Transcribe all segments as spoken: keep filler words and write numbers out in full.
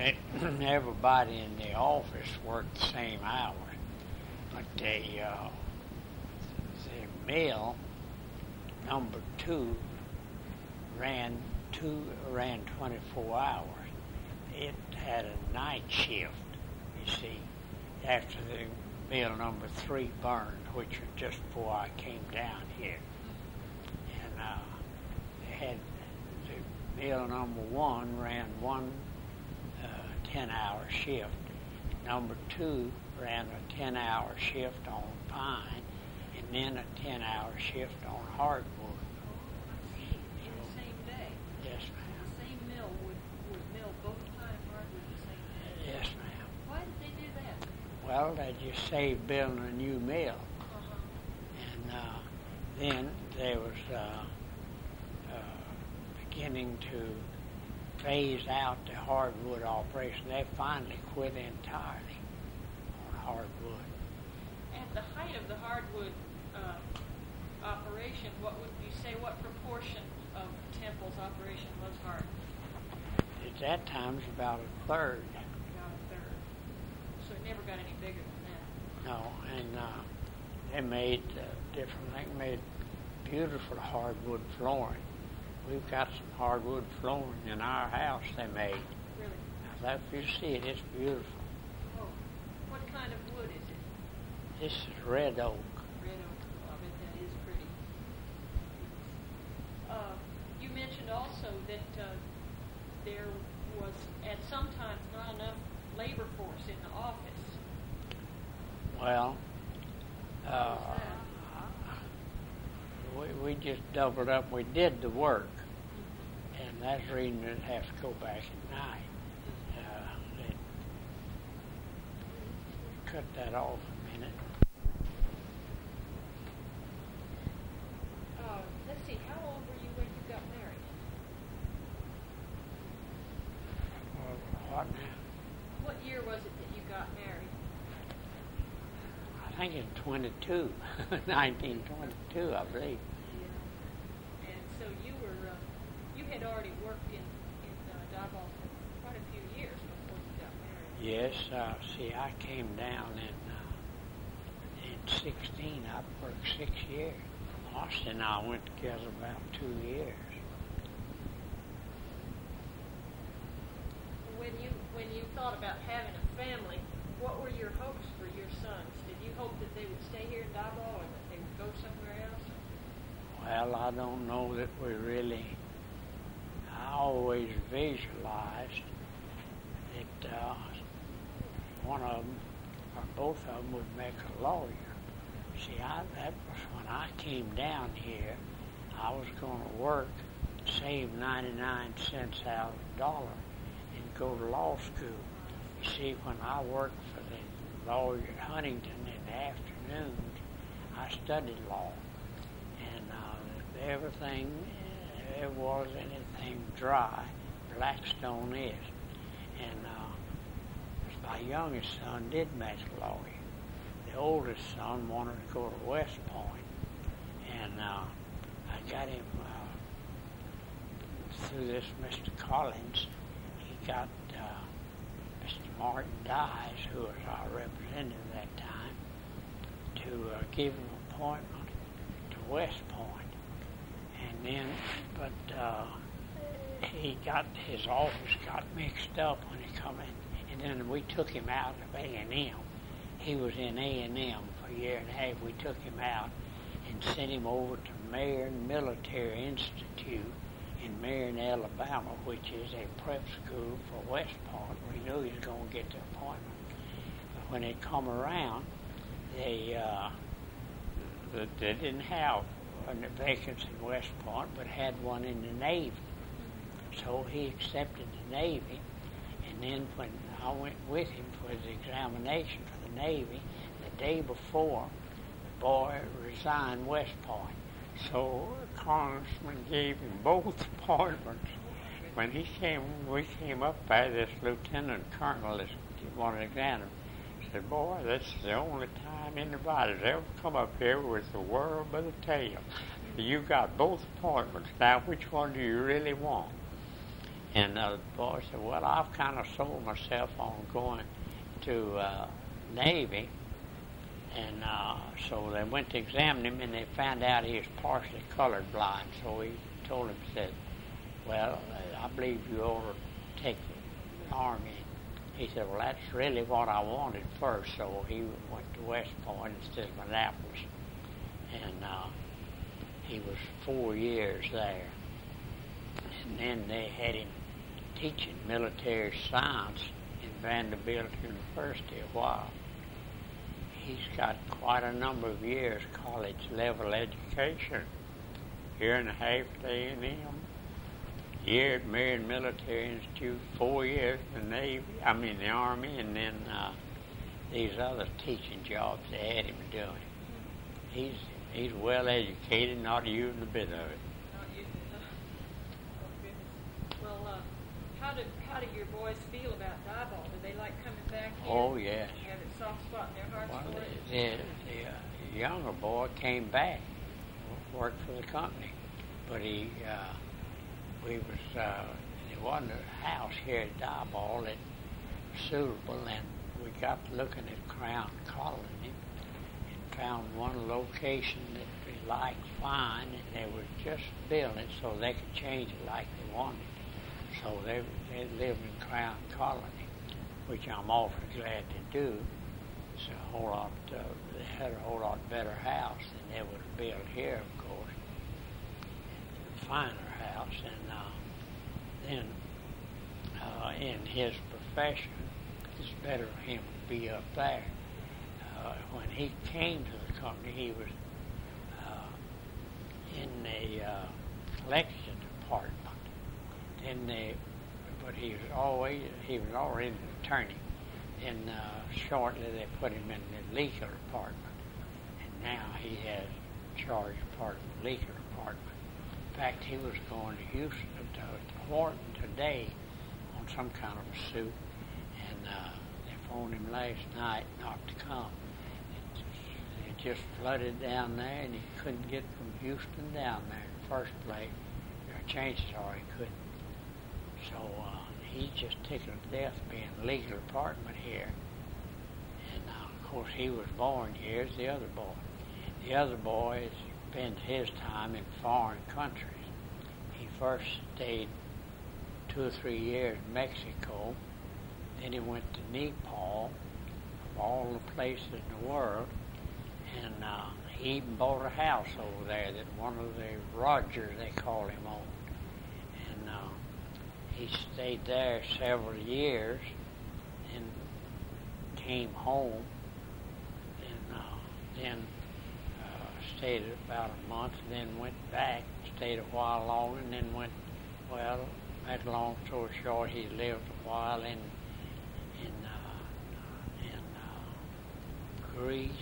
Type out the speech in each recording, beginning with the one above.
that everybody in the office worked the same hours, but the, uh, the mill number two ran two ran twenty-four hours. It had a night shift, you see, after the mill number three burned, which was just before I came down here. And uh, they had the mill number one ran one uh, ten-hour shift. Number two ran a ten-hour shift on pine, and then a ten-hour shift on hardwood. In the same day? Yes, ma'am. The same mill would, would mill both pine and hardwood the same day? Yes, ma'am. Why did they do that? Well, they just saved building a new mill. Uh-huh. And uh, then there was uh, uh, beginning to phase out the hardwood operation. They finally quit entirely on hardwood. At the height of the hardwood uh, operation, what would you say, what proportion of Temple's operation was hardwood? At that time, it was about a third. About a third. So it never got any bigger than that. No, and uh, they made uh, different, they made beautiful hardwood flooring. We've got some hardwood flooring in our house they made. Really? Now, that, if you see it, it's beautiful. Oh, what kind of wood is it? This is red oak. Red oak. Oh, I bet that is pretty. Uh, you mentioned also that uh, there was, at some times, not enough labor force in the office. Well, uh, How was that? we, we just doubled up. We did the work, and that's the reason it has to go back at night. Uh, they cut that off a minute. Uh, let's see, how old were you when you got married? Well, what now? What year was it that you got married? I think it's twenty-two, nineteen twenty-two, I believe. Yeah. And so you were, uh, you had already worked in, in uh, Diboll for quite a few years before you got married. Yes, uh, see, I came down in uh, in sixteen. I worked six years. Austin and I went together about two years. When you when you thought about having a family, what were your hopes for your sons? Did you hope that they would stay here in Diboll or that they would go somewhere else? Well, I don't know that we really. I always visualized that uh, one of them or both of them would make a lawyer. See, I, that was when I came down here. I was going to work, save ninety-nine cents out of a dollar, and go to law school. You see, when I worked for the lawyer at Huntington in the afternoons, I studied law. And uh, everything, there was anything dry, Blackstone is. And uh, my youngest son did make a lawyer. The oldest son wanted to go to West Point, and uh, I got him uh, through this Mister Collins. He got uh, Mister Martin Dyes, who was our representative at that time, to uh, give him an appointment to West Point. And then, but uh, he got, his office got mixed up when he come in, and then we took him out of A and M. He was in A and M for a year and a half. We took him out and sent him over to Marion Military Institute in Marion, Alabama, which is a prep school for West Point. We knew he was going to get the appointment. But when they come around, they uh, they didn't have a vacancy in West Point, but had one in the Navy. So he accepted the Navy, and then when I went with him for his examination for the Navy, the day before, the boy resigned West Point. So the congressman gave him both appointments. When he came, we came up by this lieutenant colonel, this one of the examiners, said, "Boy, this is the only time anybody's ever come up here with the world by the tail. You got both appointments. Now, which one do you really want?" And uh, the boy said, well, I've kind of sold myself on going to uh, Navy. And uh, so they went to examine him, and they found out he was partially colorblind. So he told him, said, well, I believe you ought to take the Army. He said, well, that's really what I wanted first. So he went to West Point instead of Annapolis. And uh, he was four years there. And then they had him teaching military science in Vanderbilt University a while. He's got quite a number of years college-level education. Year and a half at A and M, year at Marion Military Institute, four years in the Navy, I mean the Army, and then uh, these other teaching jobs they had him doing. He's he's well educated, not using a bit of it. Not using it. Oh, goodness. Well, uh, how did how do your boys feel about Diboll? Do they like coming back here? Oh, yes. Do you have a soft spot in their hearts Well, for it? the, the uh, younger boy came back, worked for the company, but he, uh, we was, uh, there wasn't a house here at Diboll that was suitable, and we got looking at Crown Colony and found one location that we liked fine, and they were just building it so they could change it like they wanted. So they, they lived in Crown Colony, which I'm awfully glad to do. It's a whole lot, uh, they had a whole lot better house than they would have built here, of course. A finer house, and uh, then uh, in his profession, it's better for him to be up there. Uh, when he came to the company, he was uh, in the uh, collection department. Then they, but he was always he was already an attorney. And uh, shortly they put him in the legal department, and now he has charge of part of the legal department. In fact, he was going to Houston to, to Wharton today on some kind of a suit, and uh, they phoned him last night not to come. It just, it just flooded down there, and he couldn't get from Houston down there in the first place. There are chances are he couldn't. So uh, he's just tickled to death being in the legal department here. And uh, of course he was born here as the other boy. The other boy has spent his time in foreign countries. He first stayed two or three years in Mexico. Then he went to Nepal, of all the places in the world. And uh, he even bought a house over there that one of the Rogers, they call him, owned. And uh, he stayed there several years and came home, and uh, then uh, stayed about a month, and then went back, stayed a while longer, and then went, well, make a long story short, he lived a while in in, uh, in uh, Greece,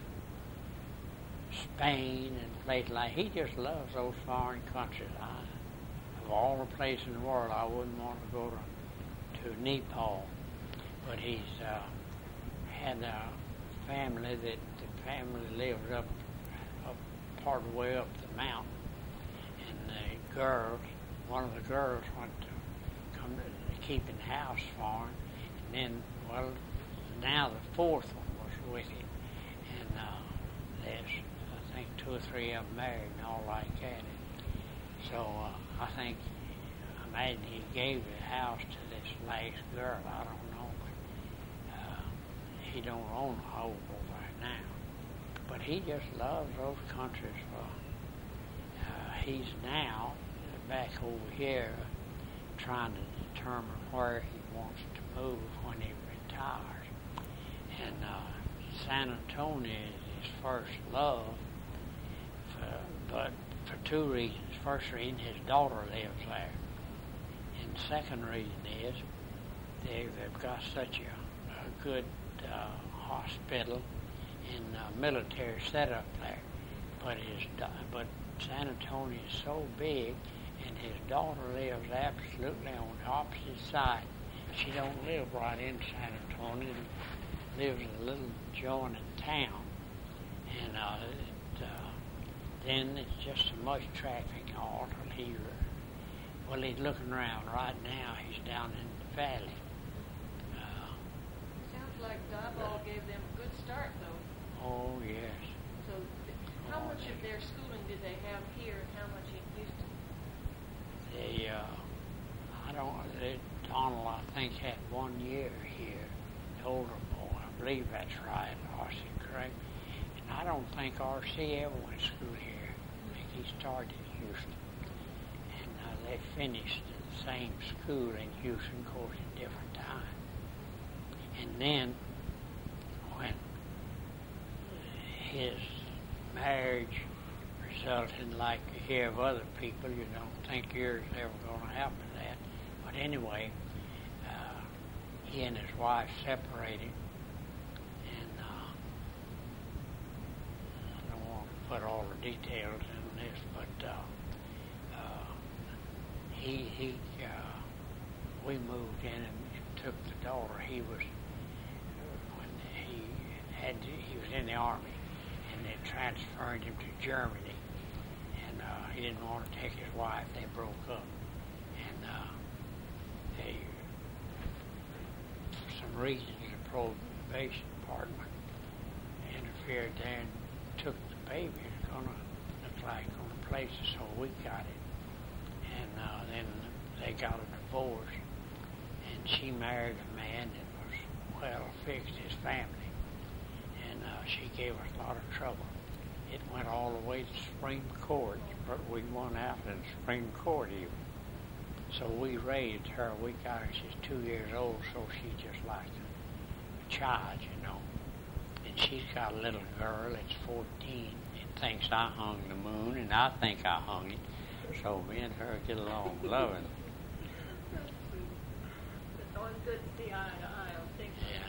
Spain, and places like he just loves those foreign countries. I, Of all the places in the world, I wouldn't want to go to, to Nepal. But he's uh, had a family that the family lives up, up part of the way up the mountain. And the girls, one of the girls went to come to keeping house for him. And then, well, now the fourth one was with him. And uh, there's, I think, two or three of them married and all like that. So uh, I think, I imagine he gave the house to this last girl. I don't know, but uh, he don't own a home over there now. But he just loves those countries. For, uh, he's now back over here trying to determine where he wants to move when he retires. And uh, San Antonio is his first love, for, but for two reasons. First reason, his daughter lives there. And the second reason is they, they've got such a, a good uh, hospital and uh, military setup there. But his but San Antonio is so big, and his daughter lives absolutely on the opposite side. She don't live right in San Antonio. Lives in a little jointed town, and uh, it, uh, then it's just so much traffic all till he Well, he's looking around right now. He's down in the valley. Uh, Sounds like Diboll gave them a good start, though. oh, yes. So, th- how Oh, much of they- their schooling did they have here, and how much in Houston? They, uh, I don't, they, Donald, I think, had one year here, the older boy. I believe that's right, R C, correct? And I don't think R C ever went to school here. I think he started in Houston. And uh, they finished at the same school in Houston, of course, at different times. And then, when his marriage resulted, like you hear of other people, you don't think yours is ever going to happen to that. But anyway, uh, he and his wife separated, and uh, I don't want to put all the details in this, but uh, uh, he he uh, we moved in and took the daughter. He was when he had he was in the army, and they transferred him to Germany, and uh, he didn't want to take his wife. They broke up, and uh, they, for some reason, the probation department interfered there and took the baby. It's gonna look like on the place, so we got it, and uh, then they got a divorce, and she married a man that was well fixed his family, and uh, she gave us a lot of trouble. It went all the way to Supreme Court, but we won out in the Supreme Court even. So we raised her. We got her. She's two years old, so she's just like a child, you know. And she's got a little girl that's fourteen. It thinks I hung the moon, and I think I hung it. So me and her get along loving. It's always good to see eye to eye on things. Yeah.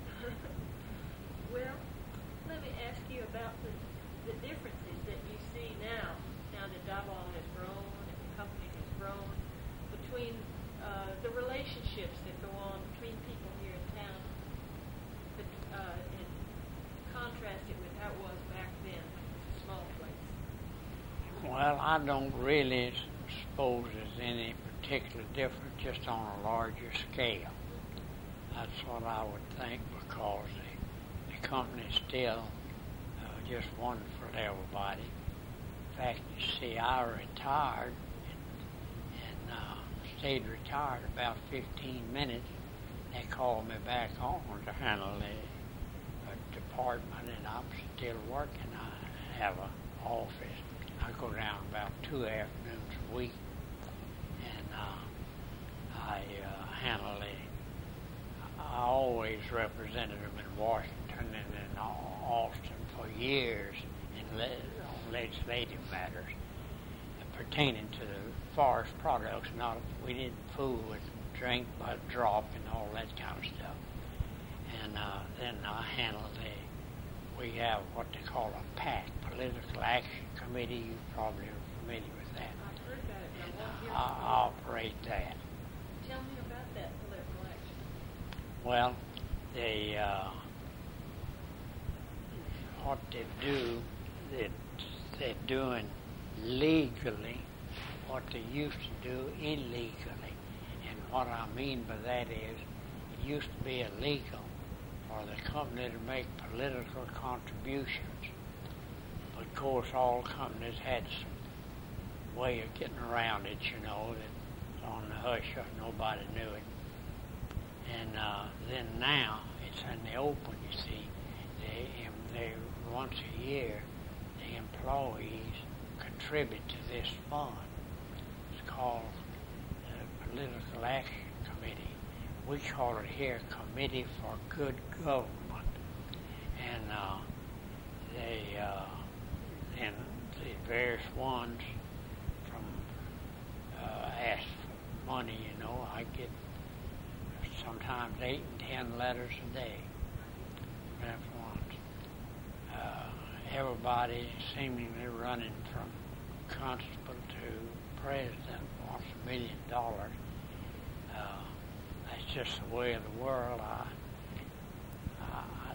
Well, let me ask you about the, the differences that you see now, now that Diboll has grown and the company has grown, between uh, the relationships that go on between people here in town, but, uh, and contrast it with how it was back then, when it was a small place. Well, I don't really suppose there's any particular difference, just on a larger scale. That's what I would think, because the, the company's still uh, just one for everybody. In fact, you see, I retired and, and uh, stayed retired about fifteen minutes. They called me back on to handle the uh, department, and I'm still working. I have an office. I go down about two afternoons a week, and uh, I uh, handle the. I always represented them in Washington and in Austin for years in le- on legislative matters pertaining to the forest products. Not we didn't fool with drink, but drop and all that kind of stuff. And uh, then I handle the. We have what they call a PAC, Political Action Committee. You probably are familiar with that. I've heard that. And Now, what uh, years I ago? operate that. Tell me about that political action. Well, they uh, what they do, they they're doing legally what they used to do illegally. And what I mean by that is, it used to be illegal for the company to make political contributions. But of course, all companies had some way of getting around it, you know, that on the hush hush, nobody knew it. And uh, then now it's in the open, you see. They, they once a year, the employees contribute to this fund. It's called the Political Action Committee. We call it here Committee for Good Government. And uh, they, uh, and the various ones from uh, ask for money, you know. I get sometimes eight and ten letters a day. That's one. Uh, everybody seemingly running from constable to president wants a million dollars. Uh, that's just the way of the world. I, I,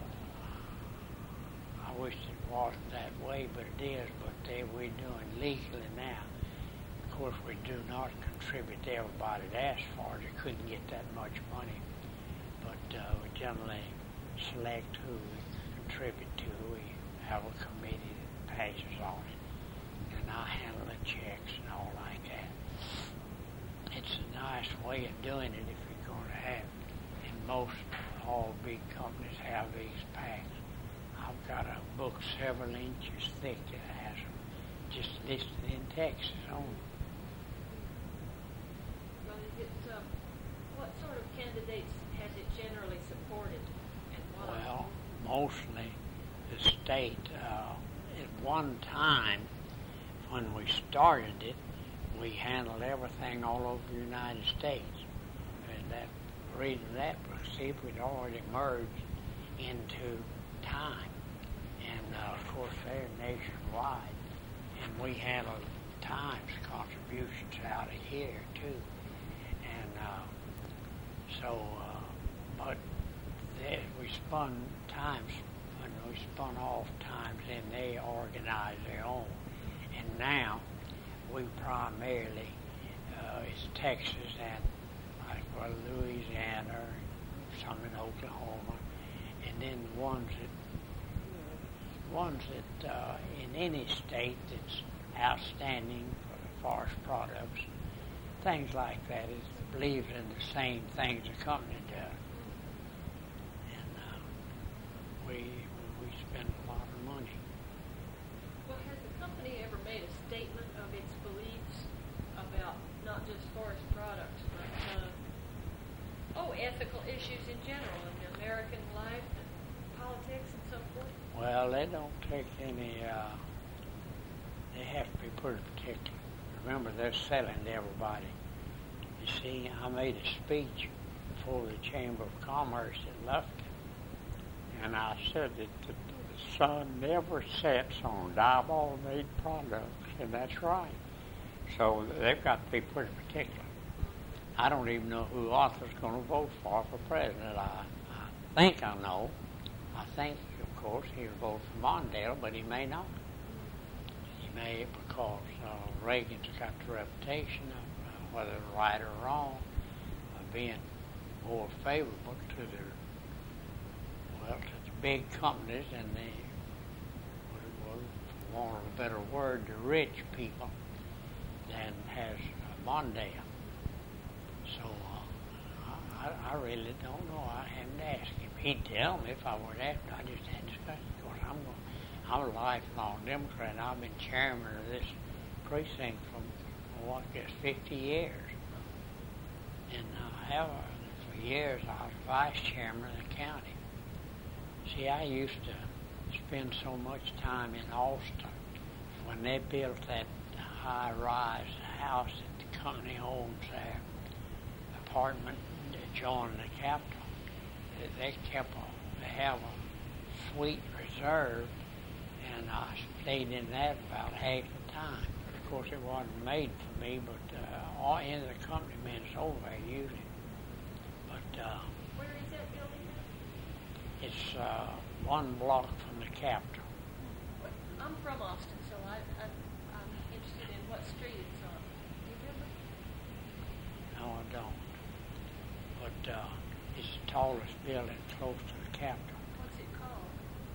I wish it wasn't that way, but it is. But they we're doing legally now. Of course, we do not contribute to everybody that asked for it. We couldn't get that much money. But uh, we generally select who we contribute to. We have a committee that passes on it. And I handle the checks and all like that. It's a nice way of doing it if you're going to have it. And most all big companies have these packs. I've got a book several inches thick that has them just listed in Texas only. Well, is it, um, what sort of candidates has it generally supported and why? Well, mostly the state. Uh, at one time, when we started it, we handled everything all over the United States. And that the reason that was, see, we'd already merged into Time. And, uh, of course, they're nationwide. And we handled Time's contributions out of here, too. And uh, so, uh, but they, we spun Times, when we spun off Times, then they organized their own. And now, we primarily, uh, it's Texas and like well, Louisiana, some in Oklahoma, and then the ones that, ones that uh, in any state that's outstanding for the forest products, things like that. It believes in the same things the company does, and uh, we we spend a lot of money. Well, has the company ever made a statement of its beliefs about not just forest products, but uh, oh, ethical issues in general, and American life and politics and so forth? Well, they don't take any. Uh, they have to be pretty particular. Remember, they're selling to everybody. You see, I made a speech before the Chamber of Commerce at Lufkin, and I said that the sun never sets on Diboll-made products, and that's right. So they've got to be pretty particular. I don't even know who Arthur's going to vote for for president. I, I think I know. I think, of course, he'll vote for Mondale, but he may not. He may because uh, Reagan's got the reputation of, uh, whether right or wrong, of being more favorable to the, well, to the big companies and the, well, for want of a better word, the rich people than has uh, Mondale. So uh, I, I really don't know. I haven't asked him. He'd tell me if I were to ask him. I just hadn't discussed it. Of course, I'm, going, I'm a lifelong Democrat. And I've been chairman of this precinct for, what, I guess, fifty years. And I have, for years, I was vice chairman of the county. See, I used to spend so much time in Austin when they built that high-rise house that the company owns there, apartment adjoining the Capitol. They kept a, they have a suite reserved, and I stayed in that about half the time. Of course, it wasn't made for me, but uh, all in the company men is over there using it. But uh, Where is that building now? it's uh, one block from the Capitol. What, I'm from Austin, so I, I, I'm interested in what street it's on. Do you remember? No, I don't. But uh, it's the tallest building close to the Capitol. What's it called?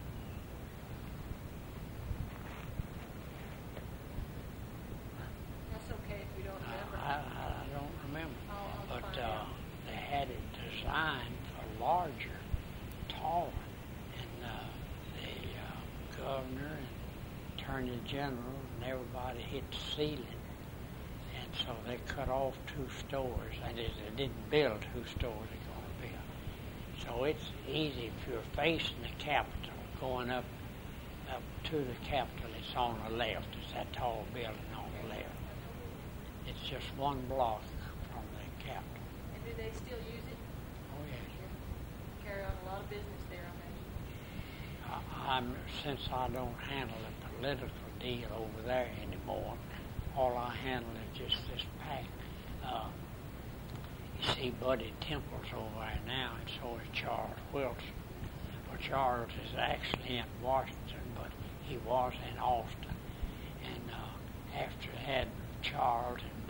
That's okay if you don't remember. I, I, I don't remember. I'll, I'll But find uh, out. they had it designed for larger, taller, and uh, the uh, governor and attorney general and everybody hit the ceiling. And so they cut off two stores. That is, they didn't build two stores they're going to build. So it's easy if you're facing the Capitol, going up up to the Capitol. It's on the left. It's that tall building on the left. It's just one block from the Capitol. And do they still use it? Oh yes. Carry on a lot of business there, I imagine. I, I'm since I don't handle the political deal over there anymore. All I handle is just this pack. Uh, you see Buddy Temple's over there now, and so is Charles Wilson. Well, Charles is actually in Washington, but he was in Austin. And uh, after that, Charles and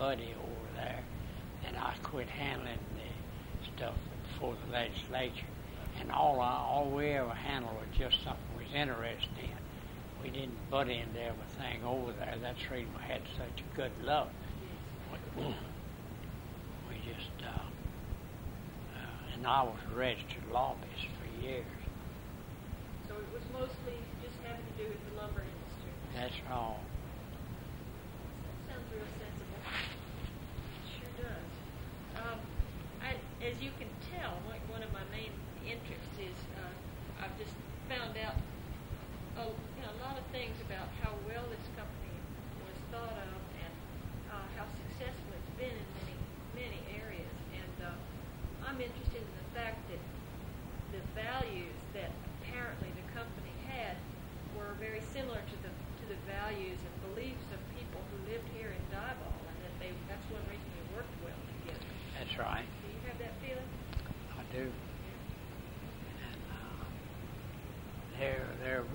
buddy over there, and I quit handling the stuff before the legislature. And all I, all we ever handled was just something we was interested in. We didn't butt into everything over there. That's the reason we had such good luck. We, we just, uh, uh, and I was a registered lobbyist for years. So it was mostly just having to do with the lumber industry. That's all. That sounds real sensible. It sure does. Um, I, as you can tell, like one of my main interests is uh, I've just found out a, you know, a lot of things about how well this company was thought of and uh, how successful it's been in many, many areas. And uh, I'm interested in the fact that the values that apparently the company had were very similar to the to the values and beliefs of people who lived here in Diboll, and that they that's one reason they worked well together. That's right. Do you have that feeling? I do. And uh, they're, they're,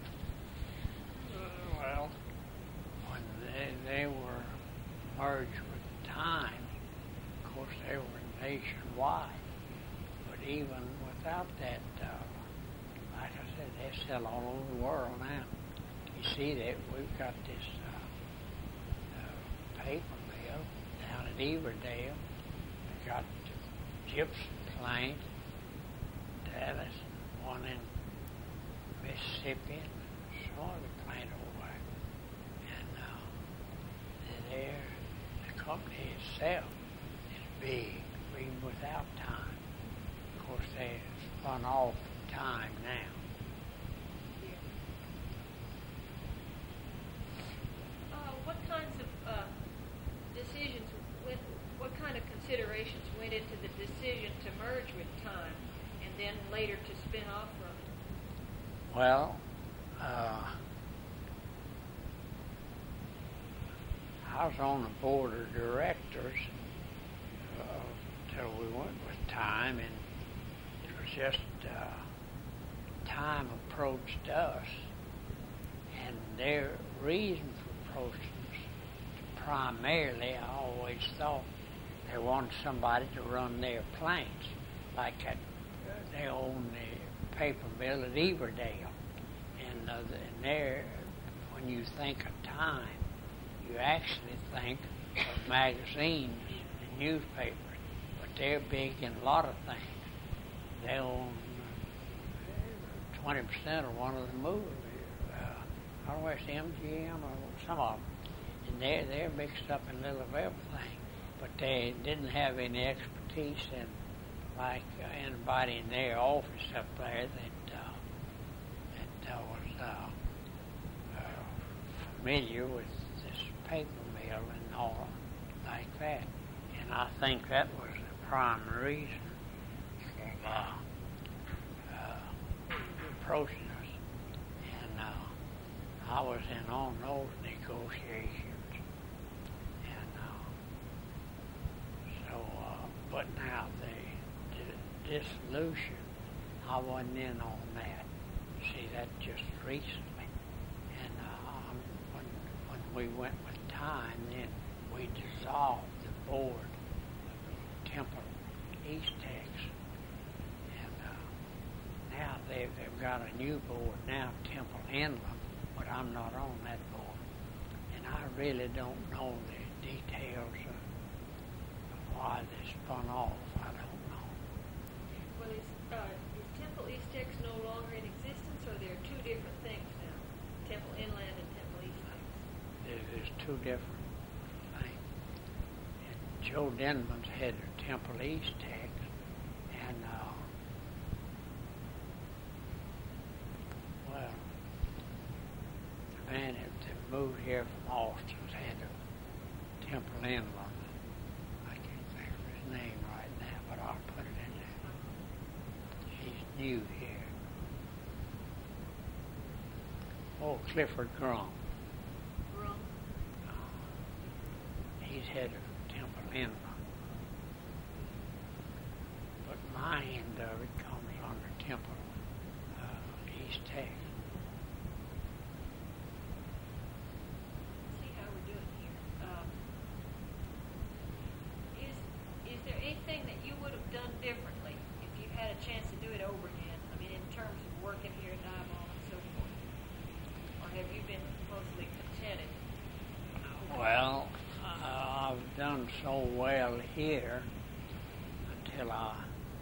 uh, well, when they, they were merged with Time, of course they were nationwide. But even without that, uh, like I said, they sell all over the world now. You see that we've got this uh, uh, paper mill down at Everdale. We've got the gypsum plant, Dallas, one in Mississippi, and some other plant over there. And uh, there, the company itself is big, even without Time. Of course, they spun off Time now. Uh, what kinds of uh, decisions, went, what kind of considerations went into the decision to merge with Time and then later to spin off from it? Well, uh, I was on the board of directors uh, till we went with Time, and it was just uh, Time approached us, and their reason for approaching us, primarily, I always thought they wanted somebody to run their plants, like at, uh, they own the paper mill at Everdale, and, uh, the, and there, when you think of Time, you actually think of magazines and newspapers, but they're big in a lot of things. They own twenty percent of one of the movies. Uh, I don't know if it's M G M or some of them. And they're, they're mixed up in a little of everything. But they didn't have any expertise in, like uh, anybody in their office up there that, uh, that uh, was uh, uh, familiar with this paper mill and all like that. And I think that was the primary reason for uh, uh, approaching us. And uh, I was in on those negotiations. And uh, so, uh, but now the, the dissolution, I wasn't in on that. See, that just recently. And uh, when, when we went with Time, then we dissolved the board of Temple East Tex. And uh, now they've, they've got a new board now, Temple Inland, but I'm not on that board. And I really don't know the details of, of why they spun off. I don't know. Well, is, uh, is Temple East Tex no longer in existence, or there are two different things now? Temple Inland and Temple East Tex? There, there's two different things. And Joe Denman's head of Temple East Tex, and uh, well, the man that moved here from Austin's head of Temple Inland. I can't think of his name right now, but I'll put it in there. He's new here. Oh, Clifford Grum. Grum? Uh, he's head of Temple Inland. But my end of it comes under Temple uh, East Tex. See how we're doing here. Um, so well here until I,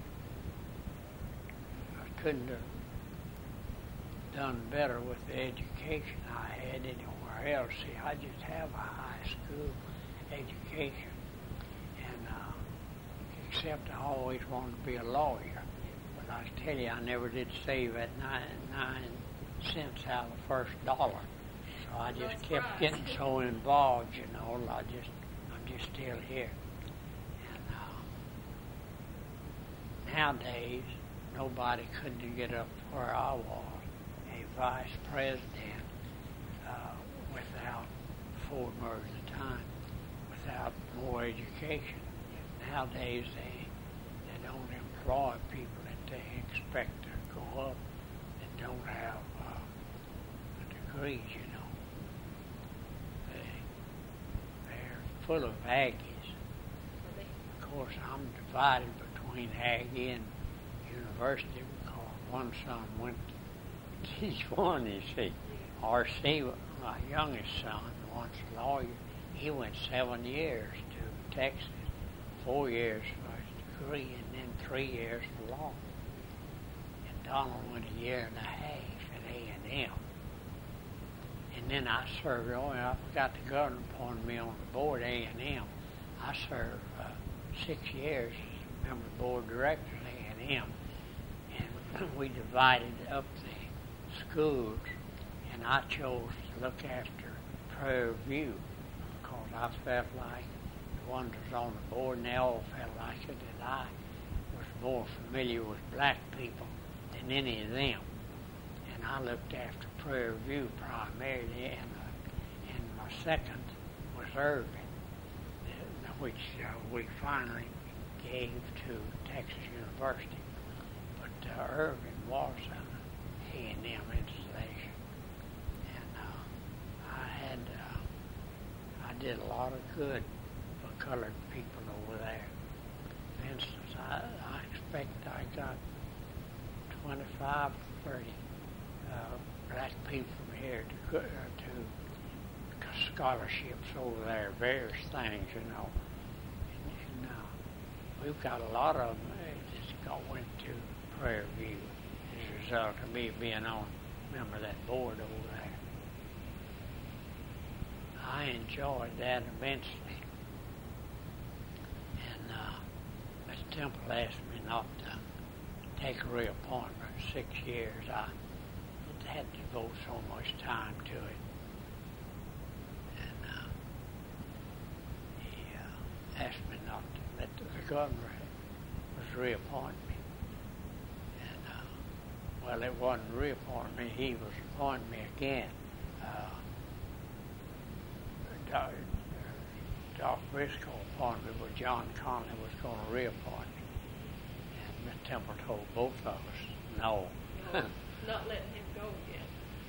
I couldn't have done better with the education I had anywhere else. See, I just have a high school education, and uh, except I always wanted to be a lawyer. But I tell you, I never did save that nine, nine cents out of the first dollar. So I just That's kept right. getting so involved, you know. I just, I'm just still here. And uh, nowadays, nobody couldn't get up to where I was, a vice president, uh, without four words at a time, without more education. Nowadays, they they don't employ people that they expect to go up that don't have uh, degrees, you know. They, they're full of Aggies. Of course, I'm divided between Aggie and university because one son went to teach one, you see. R C, my youngest son, once a lawyer, he went seven years to Texas, four years for his degree, and then three years for law. And Donald went a year and a half at A and M. And then I served, oh, I forgot the governor appointed me on the board, A and M. I served uh, six years as a member of the board of directors at A and M. And we divided up the schools, and I chose to look after Prairie View because I felt like the ones that was on the board, and they all felt like it, that I was more familiar with black people than any of them. And I looked after Prairie View primarily, and, uh, and my second was Irving, uh, which uh, we finally gave to Texas University. But uh, Irving was an A and M installation, and uh, I had uh, I did a lot of good for colored people over there. For instance, I, I expect I got twenty-five, thirty uh, black people from here to, uh, to scholarships over there, various things, you know. And, and uh, we've got a lot of them that just got, went to Prairie View as a result of me being on, remember that board over there. I enjoyed that immensely. And uh, Mister Temple asked me not to take a reappointment for six years. I had to devote so much time to it. And uh, he uh, asked me not to let the, the governor was reappoint me. And, uh, well, it wasn't reappoint me, he was appointing me again. Uh, Doc, Doc Briscoe appointed me, but John Connolly was going to reappoint me. And Mister Temple told both of us no. No, not letting him go yet.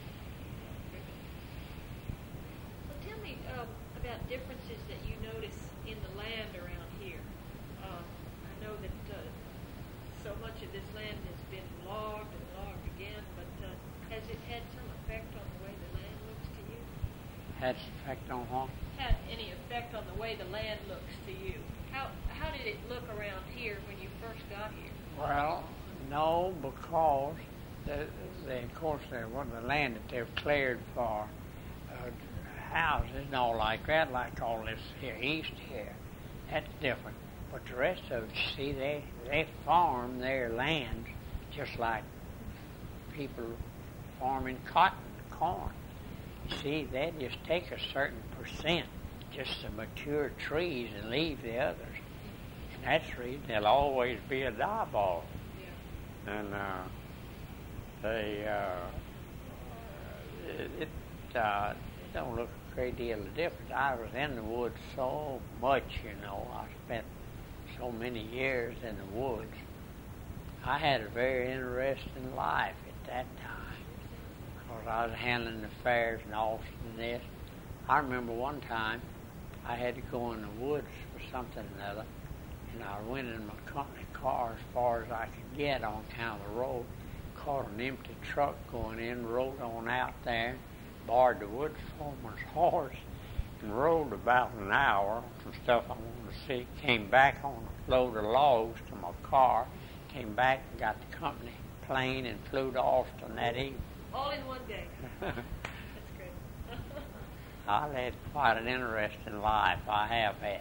Well, tell me um, about differences that you notice in the land around here. Um, I know that uh, so much of this land has been logged and logged again, but uh, has it had some effect on the way the land looks to you? Had an effect on what? Had any effect on the way the land looks to you? How how did it look around here when you first got here? Well, no, because the, the, of course there was the land that they've cleared for uh, houses and all like that, like all this here east here. That's different. But the rest of it, you see, they they farm their land just like people farming cotton, corn. You see, they just take a certain percent, just the mature trees, and leave the others. And that's the reason there'll always be a die ball. Yeah. And uh, they, uh, it, it, uh, it don't look a great deal of difference. I was in the woods so much, you know. I spent so many years in the woods. I had a very interesting life at that time. Because I was handling the fairs in Austin and this. I remember one time I had to go in the woods for something or another, and I went in my company car as far as I could get on kind of the road, caught an empty truck going in, rode on out there, borrowed the woods foreman's horse, and rode about an hour, some stuff I wanted to see, came back on a load of logs to my car, came back and got the company plane and flew to Austin that evening. All in one day. That's great. I led quite an interesting life. I have had.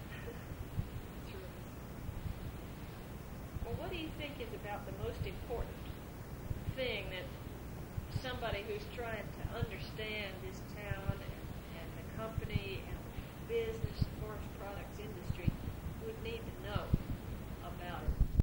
Well, what do you think is about the most important